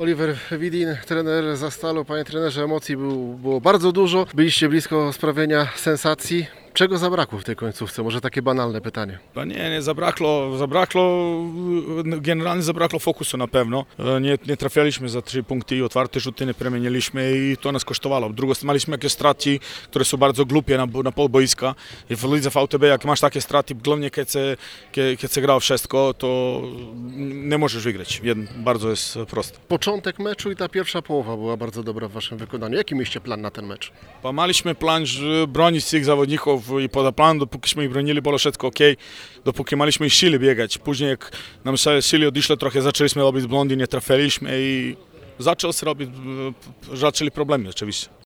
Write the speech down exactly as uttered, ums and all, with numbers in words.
Oliver Widin, trener Zastalu. Panie trenerze, emocji było, było bardzo dużo. Byliście blisko sprawienia sensacji. Czego zabrakło w tej końcówce? Może takie banalne pytanie. Pa nie, nie, zabrakło, zabrakło, generalnie zabrakło fokusu na pewno. Nie, nie trafialiśmy za trzy punkty, otwarte rzuty nie przemieniliśmy i to nas kosztowało. Drugo, mieliśmy jakieś straty, które są bardzo głupie na, na pol boiska. I w lidze V T B, jak masz takie straty, głównie kiedy się, kiedy się gra wszystko, to nie możesz wygrać. Jedno, bardzo jest proste. Początek meczu i ta pierwsza połowa była bardzo dobra w waszym wykonaniu. Jaki mieliście plan na ten mecz? Pa mieliśmy plan bronić tych zawodników i poza plan, dopókiśmy ich bronili, było wszystko ok, dopóki mieliśmy siły biegać. Później jak nam siły odeszły trochę, zaczęliśmy robić błędy, nie trafiliśmy i zaczęło się robić, zaczęli problemy oczywiście.